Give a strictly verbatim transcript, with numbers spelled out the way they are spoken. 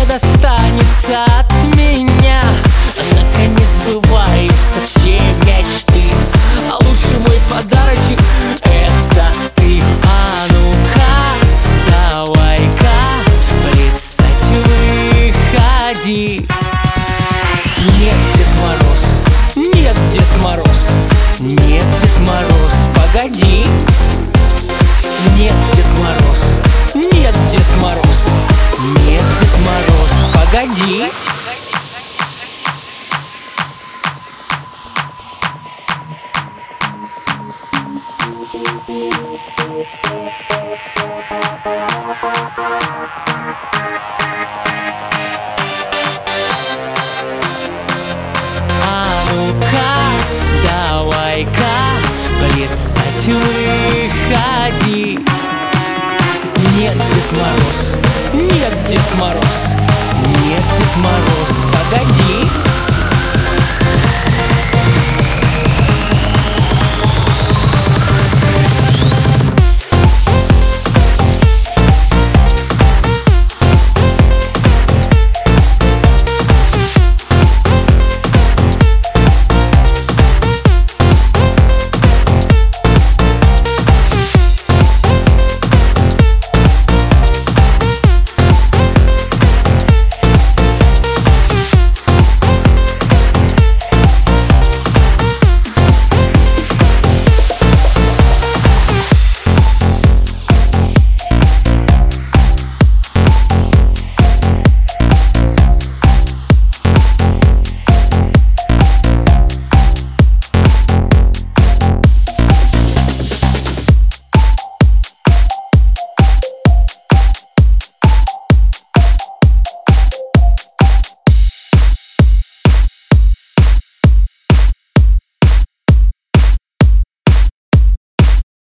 достанется от меня. Наконец сбываются все мечты, а лучший мой подарочек — это ты. А ну-ка, давай-ка плясать выходи. Нет, Дед Мороз, нет, Дед Мороз, нет, Дед Мороз, погоди. Нет, Дед Мороз, нет, Дед Мороз, нет, Дед Мороз, погоди. А ну-ка, давай-ка плясать выходи. Нет, Дед Мороз, нет, Дед Мороз, нет, Дед Мороз, погоди.